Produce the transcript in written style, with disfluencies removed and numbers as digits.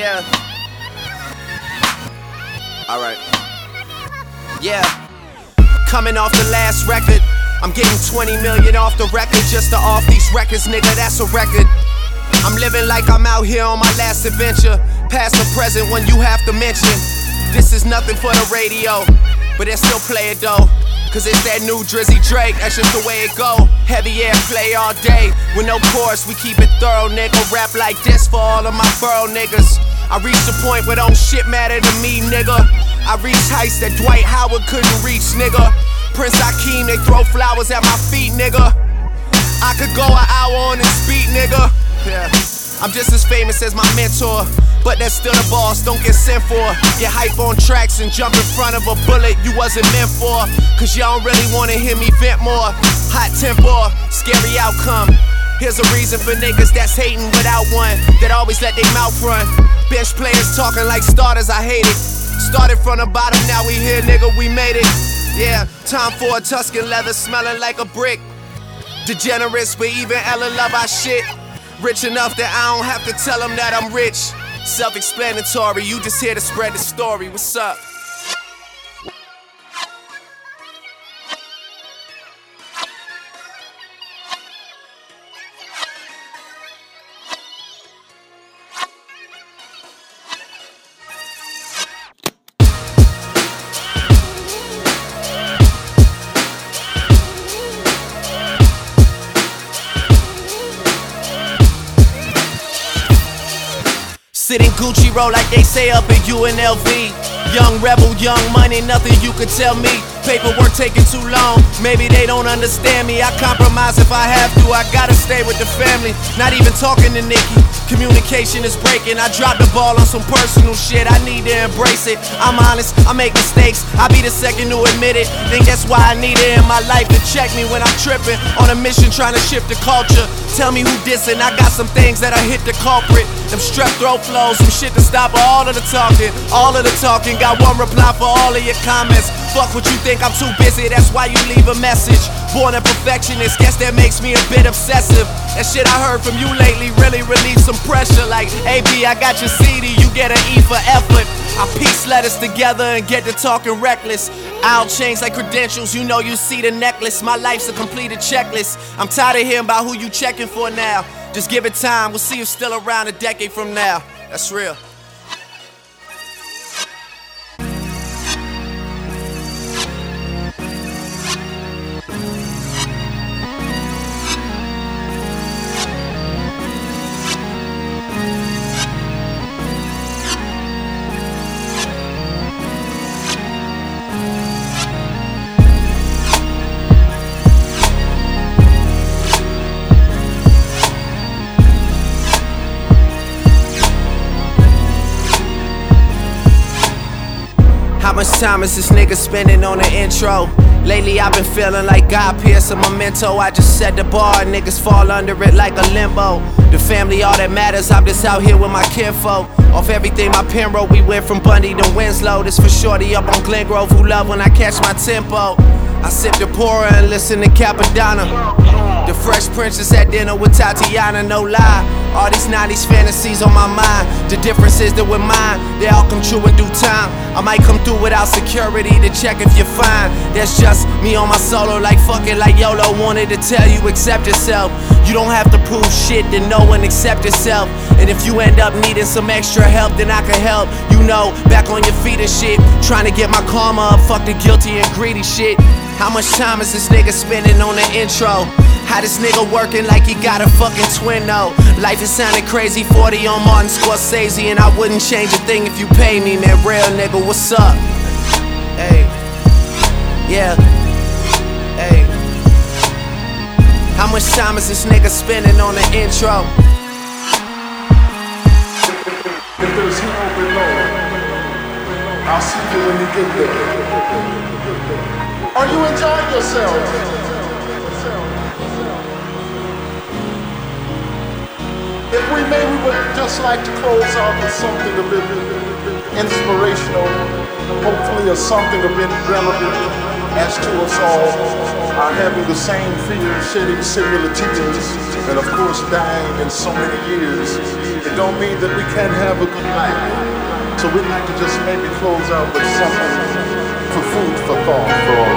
Yeah. Alright. Yeah. Coming off the last record, I'm getting 20 million off the record just to off these records, nigga, that's a record. I'm living like I'm out here on my last adventure. Past or present when you have to mention. This is nothing for the radio, but they still play it though. Cause it's that new Drizzy Drake, that's just the way it go. Heavy airplay all day, with no chorus, we keep it thorough, nigga. Rap like this for all of my borough niggas. I reached the point where don't shit matter to me, nigga. I reached heights that Dwight Howard couldn't reach, nigga. Prince Hakeem, they throw flowers at my feet, nigga. I could go an hour on this beat, nigga. Yeah. I'm just as famous as my mentor, but that's still the boss, don't get sent for. Get hype on tracks and jump in front of a bullet you wasn't meant for. Cause y'all don't really wanna hear me vent more. Hot tempo, scary outcome. Here's a reason for niggas that's hating without one, that always let their mouth run. Bench players talking like starters, I hate it. Started from the bottom, now we here, nigga, we made it. Yeah, time for a Tuscan leather smelling like a brick. Degenerates, but even Ella love our shit. Rich enough that I don't have to tell them that I'm rich. Self-explanatory, you just here to spread the story. What's up? Sitting Gucci roll like they say up in UNLV. Young rebel, young money, nothing you could tell me. Paperwork taking too long, maybe they don't understand me. I compromise if I have to, I gotta stay with the family. Not even talking to Nikki, communication is breaking. I dropped the ball on some personal shit, I need to embrace it. I'm honest, I make mistakes, I be the second to admit it. Think that's why I need it in my life to check me when I'm tripping. On a mission trying to shift the culture. Tell me who dissing, I got some things that I hit the culprit. Them strep throat flows, some shit to stop all of the talking. All of the talking, got one reply for all of your comments. Fuck what you think, I'm too busy, that's why you leave a message. Born a perfectionist, guess that makes me a bit obsessive. That shit I heard from you lately really relieved some pressure. Like, AB, I got your CD, you get an E for effort. I piece letters together and get to talking reckless. I'll change like credentials, you know you see the necklace. My life's a completed checklist. I'm tired of hearing about who you checking for now. Just give it time, we'll see if still around a decade from now. That's real. How much time is this nigga spending on the intro? Lately I've been feeling like God Pierce a memento. I just set the bar, niggas fall under it like a limbo. The family all that matters, I'm just out here with my kinfolk. Off everything my pen wrote, we went from Bundy to Winslow. This for shorty up on Glen Grove who love when I catch my tempo. I sip the pourer and listen to Capadonna. The Fresh Princess at dinner with Tatiana, no lie. All these 90s fantasies on my mind. The difference is that with mine, they all come true in due time. I might come through without security to check if you're fine. That's just me on my solo, like fucking like YOLO. Wanted to tell you, accept yourself. You don't have to prove shit to know and accept yourself. And if you end up needing some extra help, then I can help. You know, back on your feet and shit. Trying to get my karma up, fuck the guilty and greedy shit. How much time is this nigga spending on the intro? How this nigga working like he got a fucking twin though? Life is sounding crazy, 40 on Martin Scorsese, and I wouldn't change a thing if you pay me, man. Real nigga, what's up? Hey, yeah, hey. How much time is this nigga spending on the intro? If there's hell below, I'll see you when you get there. Are you enjoying yourself? If we may, we would just like to close out with something a bit inspirational, hopefully, or something a bit relevant. as to us all, are having the same fears, shedding similar tears, and of course dying in so many years, it don't mean that we can't have a good life. So we'd like to just maybe close out with something for food for thought for all